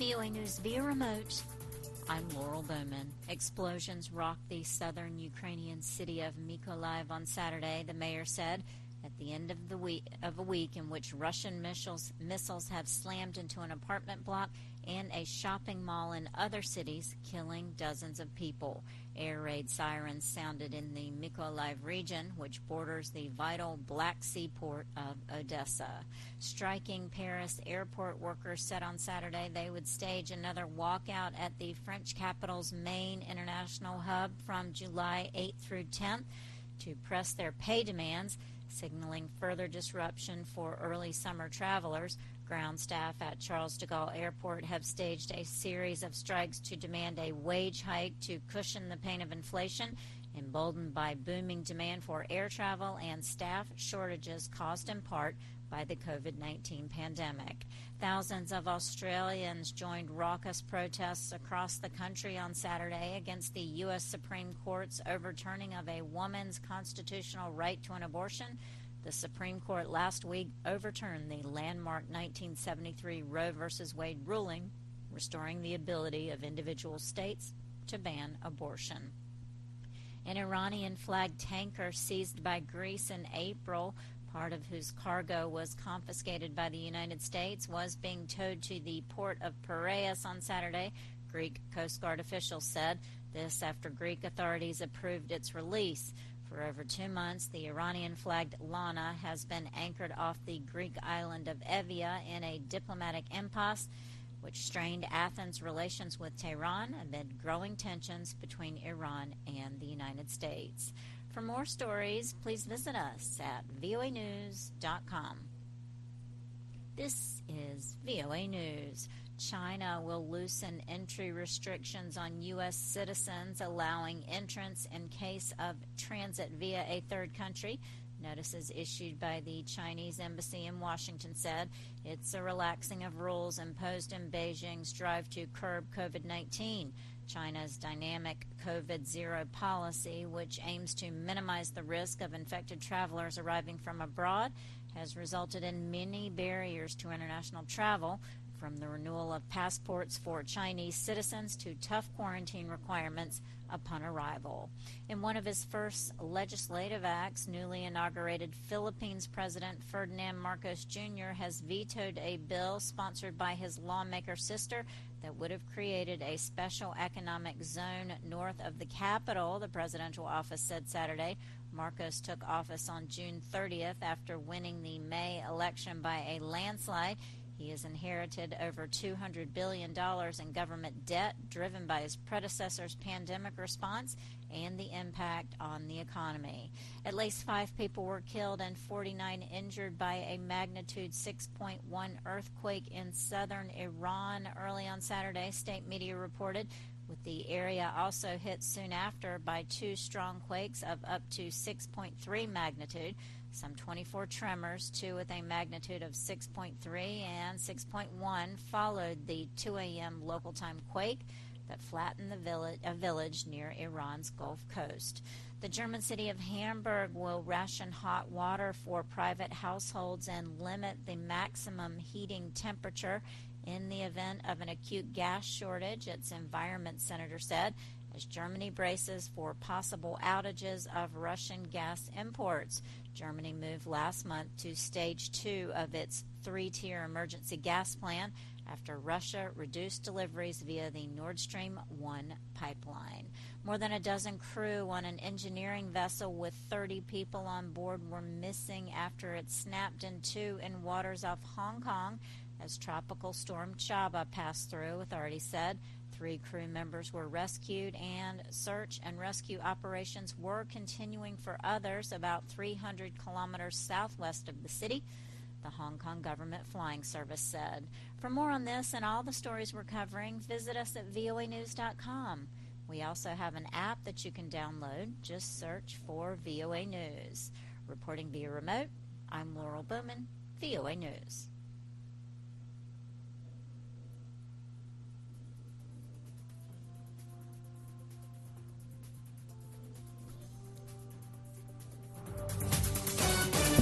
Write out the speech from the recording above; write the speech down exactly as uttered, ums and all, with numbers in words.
V O A News via remote. I'm Laurel Bowman. Explosions rocked the southern Ukrainian city of Mykolaiv on Saturday, the mayor said, at the end of the week of a week in which Russian missiles missiles have slammed into an apartment block and a shopping mall in other cities, killing dozens of people. Air raid sirens sounded in the Mykolaiv region, which borders the vital Black Sea port of Odessa. Striking Paris airport workers said on Saturday they would stage another walkout at the French capital's main international hub from July eighth through tenth to press their pay demands, signaling further disruption for early summer travelers. Ground staff at Charles de Gaulle Airport have staged a series of strikes to demand a wage hike to cushion the pain of inflation, emboldened by booming demand for air travel and staff shortages caused in part by the COVID nineteen pandemic. Thousands of Australians joined raucous protests across the country on Saturday against the U S Supreme Court's overturning of a woman's constitutional right to an abortion. The Supreme Court last week overturned the landmark nineteen seventy-three Roe v. Wade ruling, restoring the ability of individual states to ban abortion. An Iranian-flagged tanker seized by Greece in April, part of whose cargo was confiscated by the United States, was being towed to the port of Piraeus on Saturday, Greek Coast Guard officials said. This after Greek authorities approved its release. For over two months, the Iranian-flagged Lana has been anchored off the Greek island of Evia in a diplomatic impasse, which strained Athens' relations with Tehran amid growing tensions between Iran and the United States. For more stories, please visit us at V O A news dot com. This is V O A News. China will loosen entry restrictions on U S citizens, allowing entrance in case of transit via a third country. Notices issued by the Chinese embassy in Washington said it's a relaxing of rules imposed in Beijing's drive to curb COVID nineteen. China's dynamic COVID zero policy, which aims to minimize the risk of infected travelers arriving from abroad, has resulted in many barriers to international travel, from the renewal of passports for Chinese citizens to tough quarantine requirements upon arrival. In one of his first legislative acts, newly inaugurated Philippines President Ferdinand Marcos Junior has vetoed a bill sponsored by his lawmaker sister that would have created a special economic zone north of the capital, the presidential office said Saturday. Marcos took office on June thirtieth after winning the May election by a landslide. He has inherited over two hundred billion dollars in government debt driven by his predecessor's pandemic response and the impact on the economy. At least five people were killed and forty-nine injured by a magnitude six point one earthquake in southern Iran early on Saturday, state media reported, with the area also hit soon after by two strong quakes of up to six point three magnitude. Some twenty-four tremors, two with a magnitude of six point three and six point one, followed the two a.m. local time quake that flattened the village, a village near Iran's Gulf Coast. The German city of Hamburg will ration hot water for private households and limit the maximum heating temperature in the event of an acute gas shortage, its environment senator said, as Germany braces for possible outages of Russian gas imports. Germany moved last month to stage two of its three-tier emergency gas plan after Russia reduced deliveries via the Nord Stream one pipeline. More than a dozen crew on an engineering vessel with thirty people on board were missing after it snapped in two in waters off Hong Kong as Tropical Storm Chaba passed through, authorities said. Three crew members were rescued, and search and rescue operations were continuing for others about three hundred kilometers southwest of the city, the Hong Kong Government Flying Service said. For more on this and all the stories we're covering, visit us at V O A news dot com. We also have an app that you can download. Just search for V O A News. Reporting via remote, I'm Laurel Bowman, V O A News.